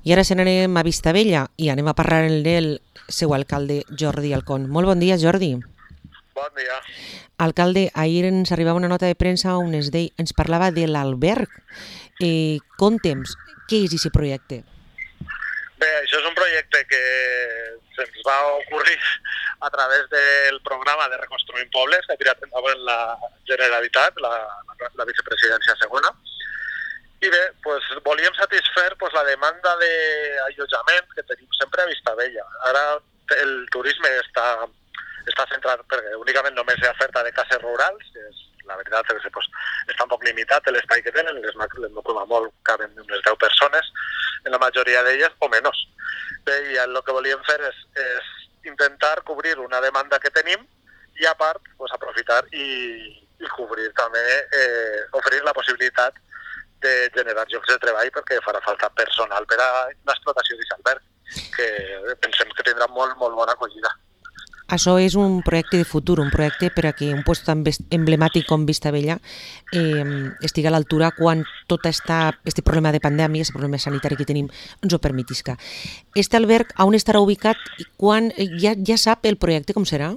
I ara se n'anem a Vistabella i anem a parlar amb el seu alcalde, Jordi Alcón. Molt bon dia, Jordi. Bon dia. Alcalde, ahir ens arribava una nota de premsa on ens parlava de l'alberg. Conta'ns, què és aquest projecte? Bé, això és un projecte que se'ns va ocorrir a través del programa de Reconstruint Pobles que ha tirat endavant la Generalitat, la vicepresidència segona. I bé, volíem satisfer la demanda d'allotjament que tenim sempre a Vistabella. Ara el turisme està centrat perquè únicament només hi ha oferta de cases rurals, que és, la veritat és que està un poc limitat l'espai que tenen, com a molt caben unes 10 persones, en la majoria d'elles, o menys. Bé, i el que volíem fer és intentar cobrir una demanda que tenim i a part aprofitar i cobrir també, oferir la possibilitat de generar llocs de treball perquè farà falta personal per a l'explotació d'aquest alberg, que pensem que tindrà molt, molt bona acollida. Això és un projecte de futur, un projecte per a que un lloc tan emblemàtic com Vistabella estigui a l'altura quan tot aquest problema de pandèmia, aquest problema sanitari que tenim, ens ho permetisca. Aquest alberg on estarà ubicat i quan ja sap el projecte com serà?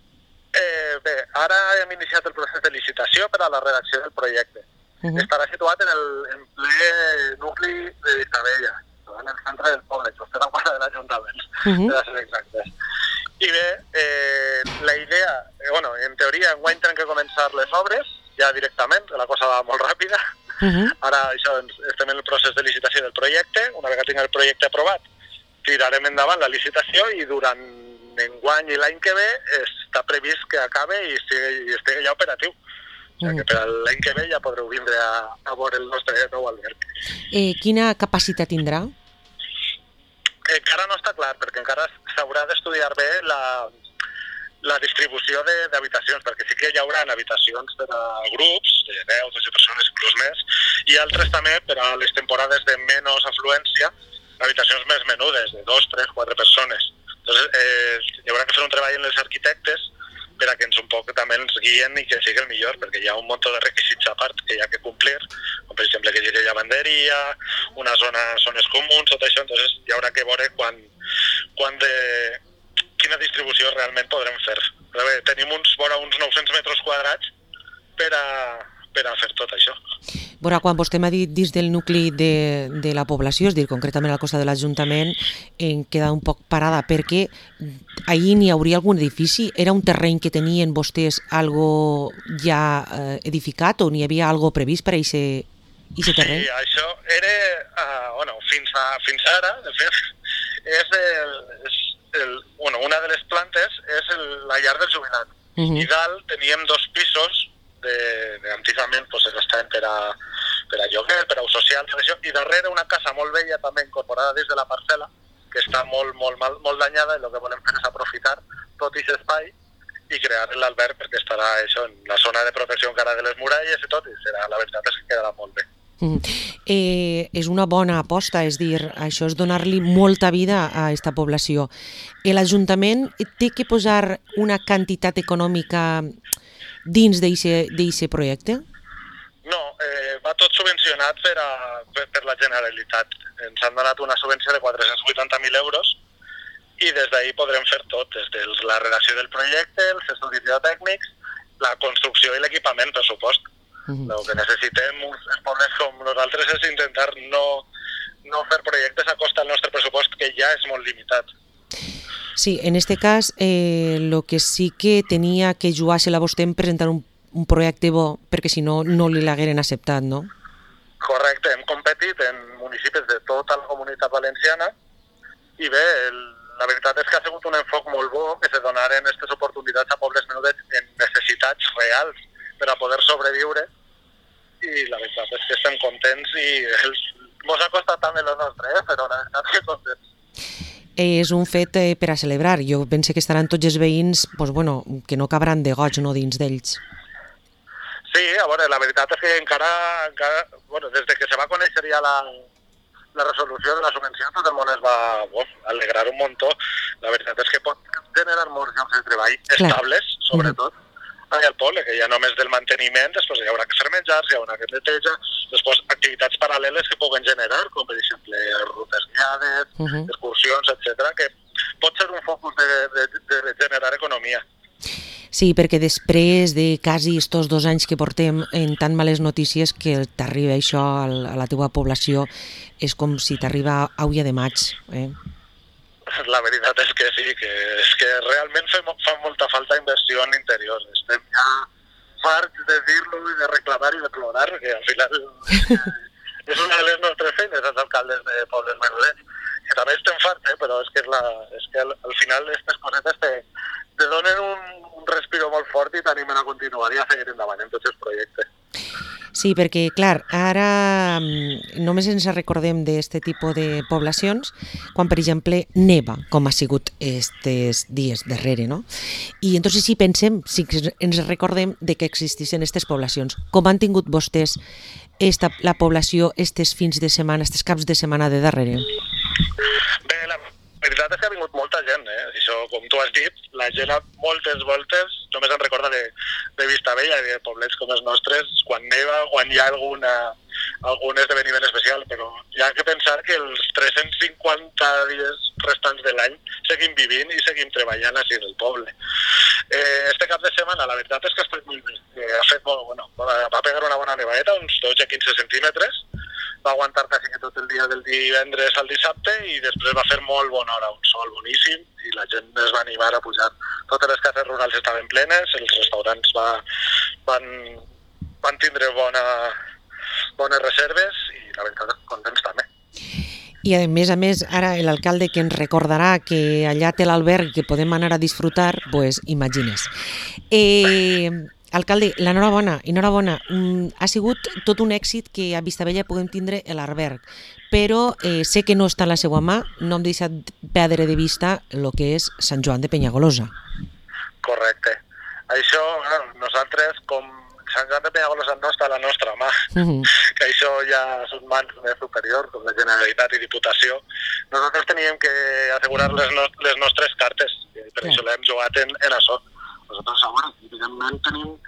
Bé, ara hem iniciat el procés de licitació per a la redacció del projecte. Estarà situat en ple nucli de Vistabella, en el centre del poble, just a la quadra de l'Ajuntament, per ser exactes. I bé, la idea, en teoria, enguany tenen que començar les obres, ja directament, la cosa va molt ràpida. Ara estem en el procés de licitació del projecte, una vegada tinguem el projecte aprovat, tirarem endavant la licitació i durant enguany i l'any que ve està previst que acabe i estigui ja operatiu. O sigui que per l'any que ve ja podreu vindre a veure el nostre nou alberg. Quina capacitat tindrà? Encara no està clar, perquè encara s'haurà d'estudiar bé la distribució d'habitacions, perquè sí que hi haurà habitacions per a grups, de 10, 12 persones, inclús més, i altres també per a les temporades de menys afluència, habitacions més menudes, de 2, 3, 4 persones. Entonces, hi haurà que fer un treball en els arquitectes per a que un poc també ens guien i que sigui el millor, perquè hi ha un munt de requisits a part que hi ha que complir, com per exemple que hi hagi lavanderia, una zones comuns, tot això, entonces hi haurà que veure quina distribució realment podrem fer. Però bé, tenim uns 900 metres quadrats per a fer tot això. Bueno, quan vostè m'ha dit dins del nucli de la població, és dir, concretament al costat de l'Ajuntament, em queda un poc parada, perquè ahir n'hi hauria algun edifici? Era un terreny que tenien vostès algo ja edificat o n'hi havia algo previst per a aquest terreny? Sí, això era, fins ara, de fet, una de les plantes és la llar del jubilat. I dalt teníem 2 pisos antigament estaven per a lloguer, per a ús social, i darrere una casa molt vella també incorporada dins de la parcel·la que està molt danyada i el que volem fer és aprofitar tot aquest espai i crear l'alberg perquè estarà això en la zona de protecció encara de les muralles i tot, i la veritat és que quedarà molt bé. És una bona aposta, és dir, això és donar-li molta vida a aquesta població. L'Ajuntament té que posar una quantitat econòmica dins d'aquest projecte? No, va tot subvencionat per la Generalitat. Ens han donat una subvenció de 480.000 euros i des d'ahir podrem fer tot, des de la redacció del projecte, els estudis geotècnics, la construcció i l'equipament, per supost. El que necessitem els pobles com nosaltres és intentar no fer projectes a costa del nostre pressupost, que ja és molt limitat. Sí, en aquest cas, el que sí que tenia que jugar-se-la vostè en presentar un projecte bo, perquè si no, no li l'hagueren acceptat, no? Correcte, hem competit en municipis de tota la Comunitat Valenciana i bé, la veritat és que ha sigut un enfoc molt bo que se donaren aquestes oportunitats a pobles menudets en necessitats reals per a poder sobreviure i la veritat és que estem contents i mos ha costat també el nostre, però la veritat és que contents. És un fet per a celebrar. Jo penso que estaran tots els veïns que no cabran de goig dins d'ells. Sí, a veure, la veritat és que encara des que se va conèixer ja la resolució de la subvenció, tot el món es va alegrar un muntó. La veritat és que pot generar molts llocs de treball estables, sobretot, al poble, que ja només del manteniment, després hi haurà que fer menjars, hi haurà que netejar, després activitats paral·leles que puguen generar, com per exemple rutes guiades, activitats, excursions, etc., que pot ser un focus de generar economia. Sí, perquè després de quasi estos 2 anys que portem en tan males notícies que t'arriba això a la teua població és com si t'arriba a ulla de maig. La veritat és que sí, que realment fa molta falta inversió en interiors. Estem ja farts de dir-lo i de reclamar i de plorar, que al final és una de les nostres feines, els alcaldes de pobles menudets, que també estem farts, però és que al final aquestes cosetes te donen un respiro molt fort i t'animen a continuar i a seguir endavant en tots els projectes. Sí, perquè, clar, ara només ens recordem d'aquest tipus de poblacions quan, per exemple, neva, com ha sigut aquests dies darrere, no? I entonces sí pensem, sí que ens recordem de que existeixen aquestes poblacions. Com han tingut vostès la població aquests fins de setmana, aquests caps de setmana de darrere? Bé, la veritat és que ha vingut molta gent, Això, com tu has dit, la gent a moltes voltes, només em recorda de Vistabella i de poblets com els nostres, quan neva, quan hi ha algun esdeveniment especial, però hi ha que pensar que els 350 dies restants de l'any seguim vivint i seguim treballant així en el poble. Este cap de setmana, la veritat és que ha estat molt bé. Va pegar una bona nevadeta, uns 12 a 15 centímetres, va aguantar quasi que tot el dia del divendres al dissabte i després va fer molt bona hora, un sol boníssim i la gent es va animar a pujar. Totes les cases rurals estaven plenes, els restaurants van tindre bones reserves i la veritat contents també. I a més, ara l'alcalde que ens recordarà que allà té l'alberg que podem anar a disfrutar, pues imagines. Alcalde, enhorabona. Ha sigut tot un èxit que a Vistabella puguem tindre l'alberg, però sé que no està a la seva mà, no hem deixat perdre de vista el que és Sant Joan de Penyagolosa. Correcte. Això, nosaltres, com Sant Joan de Penyagolosa no està a la nostra mà, que això ja són mans més superiors, com la Generalitat i Diputació, nosaltres teníem que assegurar les nostres cartes, i per això l'hem jugat en això. Nosaltres ara, evidentment,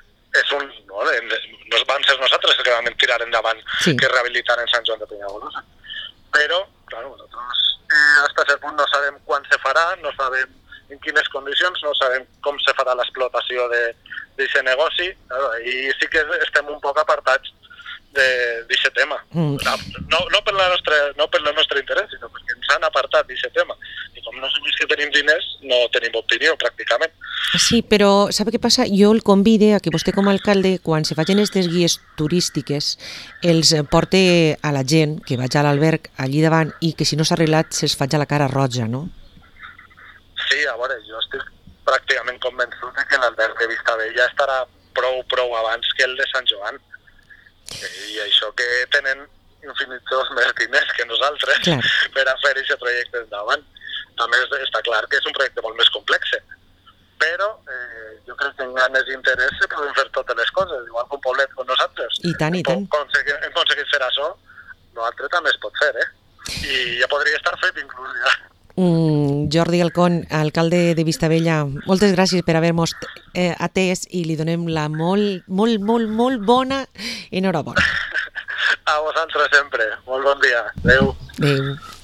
no van ser nosaltres que vam tirar endavant que rehabilitaren Sant Joan de Penyagolosa. Però, clar, nosaltres fins a cert punt no sabem quan se farà, no sabem en quines condicions, no sabem com se farà l'explotació d'aquest negoci, i sí que estem un poc apartats d'aquest tema. No per el nostre interès, sinó perquè ens han apartat d'aquest tema. I com no som els que tenim diners, no tenim opinió, pràcticament. Sí, però sap què passa? Jo el convide a que vostè com a alcalde, quan se facin aquestes guies turístiques, els porte a la gent que vaig a l'alberg allí davant i que si no s'ha arreglat se'ls faig a la cara roja, no? Sí, a veure, jo estic pràcticament convençut que l'alberg de Vistabella estarà prou abans que el de Sant Joan. I això que tenen infinits més diners que nosaltres per a fer aquest projecte endavant. També està clar que és un projecte molt més complex, però jo crec que en ganes i interès se poden fer totes les coses, igual que un poblet com nosaltres. I tant. Hem aconseguit fer això, l'altre també es pot fer, I ja podria estar fet inclús ja. Jordi Alcón, alcalde de Vistabella, moltes gràcies per haver-nos atès i li donem la molt bona enhorabona. A vosaltres sempre. Molt bon dia. Adéu. Adéu.